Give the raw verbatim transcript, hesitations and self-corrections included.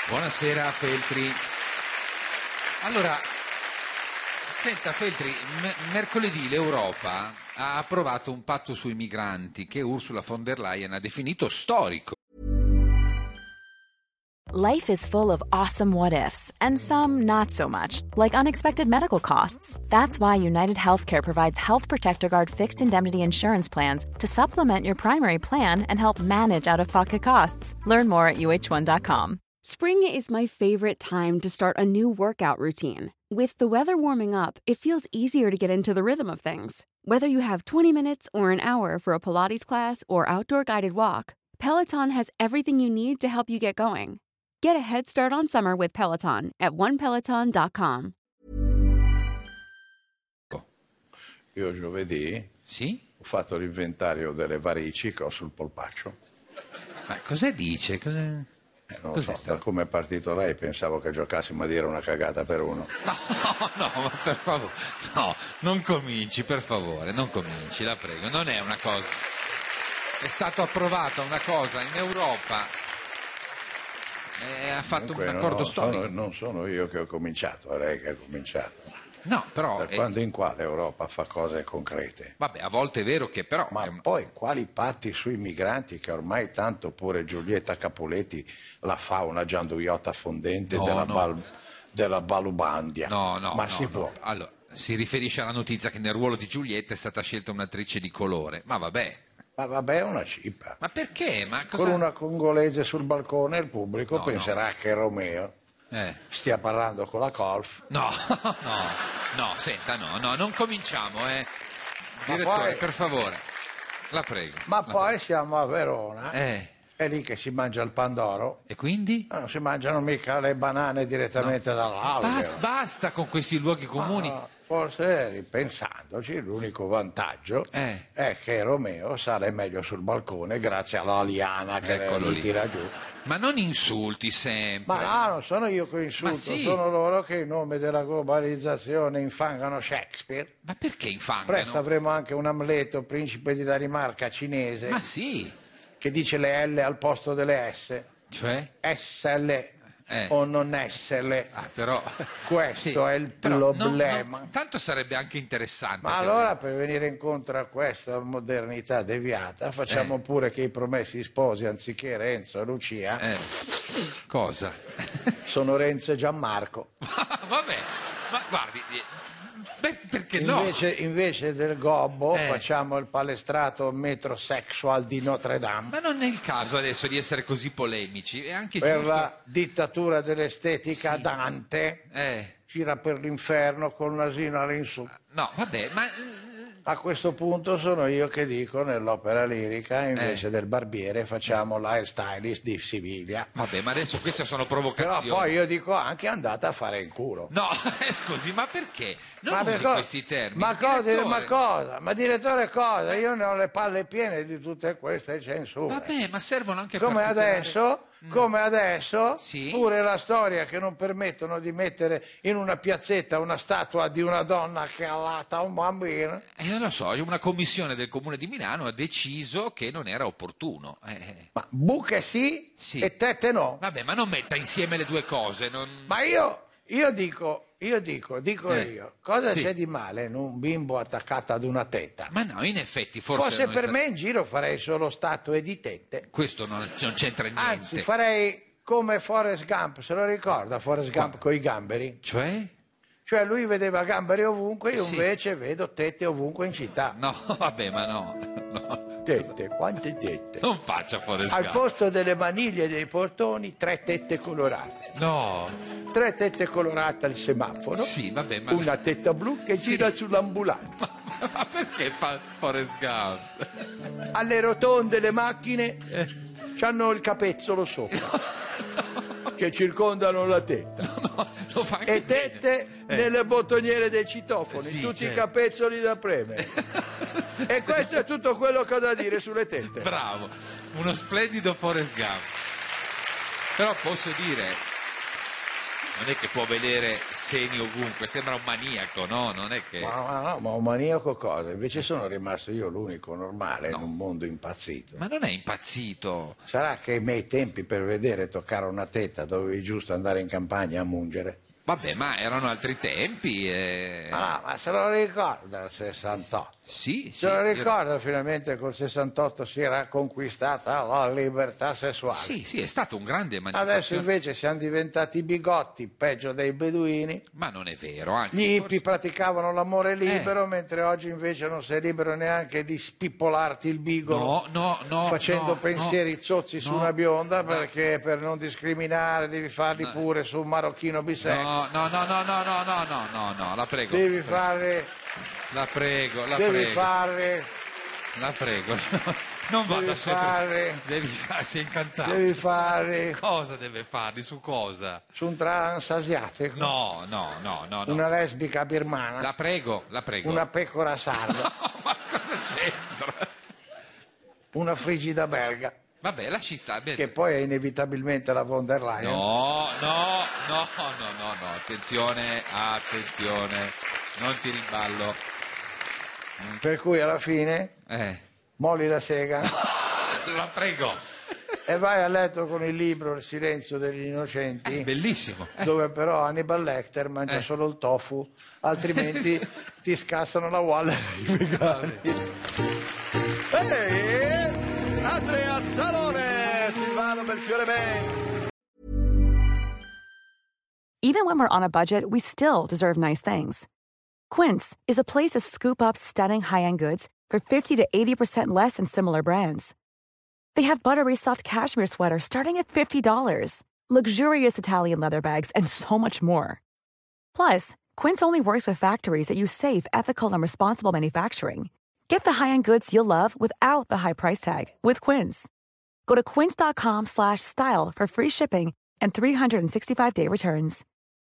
Buonasera Feltri. Allora, senta Feltri, m- mercoledì l'Europa ha approvato un patto sui migranti che Ursula von der Leyen ha definito storico. Life is full of awesome what-ifs, and some not so much, like unexpected medical costs. That's why United Healthcare provides Health Protector Guard fixed indemnity insurance plans to supplement your primary plan and help manage out-of-pocket costs. Learn more at U H one dot com. Spring is my favorite time to start a new workout routine. With the weather warming up, it feels easier to get into the rhythm of things. Whether you have twenty minutes or an hour for a Pilates class or outdoor guided walk, Peloton has everything you need to help you get going. Get a head start on summer with Peloton at one peloton dot com. Io giovedì Sì? ho fatto l'inventario delle varici che ho sul polpaccio. Ma cosa dice? Cosa... Eh, non Cos'è so, stato? da come è partito lei pensavo che giocassimo a dire una cagata per uno. No, no, ma per favore, no, non cominci, per favore, non cominci, la prego, non è una cosa. È stata approvata una cosa in Europa, e ha fatto Comunque, un accordo no, storico. sono- non sono io che ho cominciato, è lei che ha cominciato. No, però, Da è- quando in qua l'Europa fa cose concrete. vabbè, a volte è vero che però... Ma è un- poi quali patti sui migranti che ormai tanto pure Giulietta Capoletti la fa una gianduiotta fondente No, della, no. Bal- della Balubandia. No, no, Ma no, si no. può. Allora, si riferisce alla notizia che nel ruolo di Giulietta è stata scelta un'attrice di colore, ma vabbè, Ma vabbè, è una cipa. ma perché? Ma cosa... Con una congolese sul balcone il pubblico No, penserà che Romeo Eh. stia parlando con la Colf. No, no, no, senta, no, no, non cominciamo, eh. Direttore, poi- per favore, la prego. Ma la poi siamo a Verona, prego. Eh, è lì che si mangia il pandoro. e quindi? Non si mangiano mica le banane direttamente dall'albero. Basta, basta con questi luoghi comuni. Ah, forse ripensandoci l'unico vantaggio Eh. è che Romeo sale meglio sul balcone grazie alla liana che Eccolo gli lì. tira giù. Ma non insulti sempre. Ma no, non sono io che insulto, Ma sì. sono loro che in nome della globalizzazione infangano Shakespeare. Ma perché infangano? Presto avremo anche un Amleto, principe di Danimarca cinese, Ma sì, che dice le L al posto delle S. cioè? S L Eh. o non S L. Ah, però... Questo Sì, è il però no, problema. no, tanto sarebbe anche interessante. Ma se- allora per venire incontro a questa modernità deviata facciamo Eh. pure che i promessi sposi anziché Renzo e Lucia Eh, cosa? sono Renzo e Gianmarco. Vabbè, ma guardi, eh, beh, perché no? Invece, invece del gobbo Eh. facciamo il palestrato metrosexual di Notre Dame. Ma non è il caso adesso di essere così polemici, è anche Per giusto... la dittatura dell'estetica Sì. Dante Eh, gira per l'inferno col nasino all'insù. no, vabbè, ma... A questo punto sono io che dico nell'opera lirica invece Eh. del barbiere facciamo l'hairstylist di Siviglia. Vabbè, ma adesso queste sono Però provocazioni. poi io dico anche andate a fare in culo. No, eh, scusi, ma perché? Non per usi cosa? questi termini. Ma cosa, direttore. ma cosa? Ma direttore cosa? Io ne ho le palle piene di tutte queste censure. Vabbè, ma servono anche Come per tutelare- adesso, come adesso, Sì. pure la storia che non permettono di mettere in una piazzetta una statua di una donna che ha allata un bambino. Eh, non lo so, una commissione del Comune di Milano ha deciso che non era opportuno. Eh, Ma buche sì, Sì. e tette no. vabbè, ma non metta insieme le due cose. Non... Ma io, io dico, io dico, dico Eh, io, cosa sì. c'è di male in un bimbo attaccato ad una tetta? Ma no, in effetti forse... Forse non è per stato- me in giro farei solo statue di tette. Questo non, non c'entra niente. Anzi, farei come Forrest Gump, se lo ricorda Forrest Gump con i gamberi? Cioè? Cioè lui vedeva gamberi ovunque, io Sì. invece vedo tette ovunque in città. No, vabbè, ma no. no. Tette, quante tette? Non faccia Forrest Al Gump. posto delle maniglie dei portoni, tre tette colorate. No. Tre tette colorate al semaforo. Sì, vabbè, ma... Una tetta blu che Sì. gira sull'ambulanza. Ma, ma perché fa Forrest Gump? Alle rotonde le macchine hanno il capezzolo sopra che circondano la tetta. No, lo fa anche E tette bene. Eh. nelle bottoniere dei citofoni, Sì, tutti i certo. capezzoli da premere. E questo è tutto quello che ho da dire sulle tette. Bravo, uno splendido Forrest Gump. Però posso dire, non è che può vedere seni ovunque, sembra un maniaco, no? Non è che... Ma, ma, no, ma un maniaco cosa? Invece sono rimasto io l'unico normale No. in un mondo impazzito. Ma non è impazzito. Sarà che ai miei tempi per vedere toccare una tetta dovevi giusto andare in campagna a mungere? Vabbè, ma erano altri tempi. E... Ma no, ma se lo ricorda il sessantotto. Sì, sì. Se lo era- ricorda finalmente col sessantotto si era conquistata la libertà sessuale. Sì, sì, è stato un grande Adesso manifestazione. invece siamo diventati bigotti, peggio dei beduini. Ma non è vero, anzi... Gli hippie forse- praticavano l'amore libero, Eh. mentre oggi invece non sei libero neanche di spippolarti il bigolo. No, no, no. Facendo no, pensieri no, zozzi su no, una bionda, no. perché per non discriminare devi farli pure su un marocchino bisecco. No, no, no, no, no, no, no, no, no, no, la prego. Devi fare, La prego, la devi prego. fare, La prego. Non vada devi sempre. fare, Devi fare, sei incantato. devi fare Cosa deve farli? Su cosa? su un trans asiatico, No, no, no, no, no. una lesbica birmana, La prego, la prego. una pecora sarda, No, ma cosa c'entra? una frigida belga, Vabbè, lasci stare. che poi è inevitabilmente la von der Leyen. No, no, no, no, no, no, attenzione, attenzione, non ti riballo. Per cui alla fine Eh, molli la sega la prego. e vai a letto con il libro Il silenzio degli innocenti, Bellissimo. Eh, dove però Hannibal Lecter mangia Eh. solo il tofu, altrimenti ti scassano la Waller i vegani. Ehi, Andrea Zalone, Silvano Belfiore Band. Even when we're on a budget, we still deserve nice things. Quince is a place to scoop up stunning high-end goods for fifty to eighty percent less than similar brands. They have buttery soft cashmere sweaters starting at fifty dollars, luxurious Italian leather bags, and so much more. Plus, Quince only works with factories that use safe, ethical, and responsible manufacturing. Get the high-end goods you'll love without the high price tag with Quince. Go to quince.com slash style for free shipping and three sixty-five day returns.